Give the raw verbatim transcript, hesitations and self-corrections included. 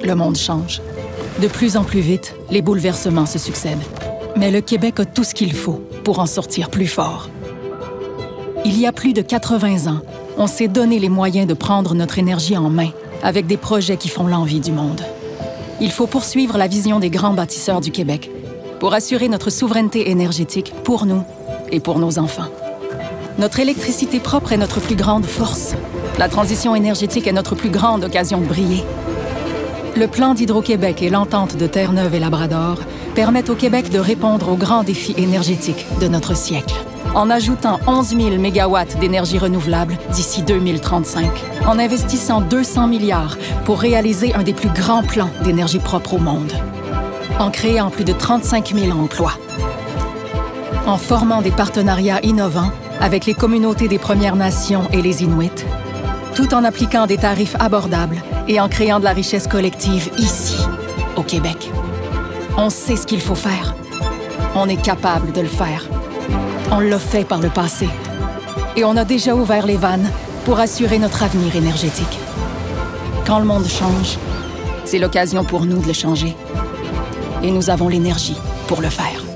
Le monde change. De plus en plus vite, les bouleversements se succèdent. Mais le Québec a tout ce qu'il faut pour en sortir plus fort. Il y a plus de quatre-vingts ans, on s'est donné les moyens de prendre notre énergie en main avec des projets qui font l'envie du monde. Il faut poursuivre la vision des grands bâtisseurs du Québec pour assurer notre souveraineté énergétique pour nous et pour nos enfants. Notre électricité propre est notre plus grande force. La transition énergétique est notre plus grande occasion de briller. Le plan d'Hydro-Québec et l'entente de Terre-Neuve et Labrador permettent au Québec de répondre aux grands défis énergétiques de notre siècle, en ajoutant onze mille mégawatts d'énergie renouvelable d'ici deux mille trente-cinq, en investissant deux cents milliards pour réaliser un des plus grands plans d'énergie propre au monde, en créant plus de trente-cinq mille emplois, en formant des partenariats innovants avec les communautés des Premières Nations et les Inuits, tout en appliquant des tarifs abordables et en créant de la richesse collective ici, au Québec. On sait ce qu'il faut faire. On est capable de le faire. On l'a fait par le passé. Et on a déjà ouvert les vannes pour assurer notre avenir énergétique. Quand le monde change, c'est l'occasion pour nous de le changer. Et nous avons l'énergie pour le faire.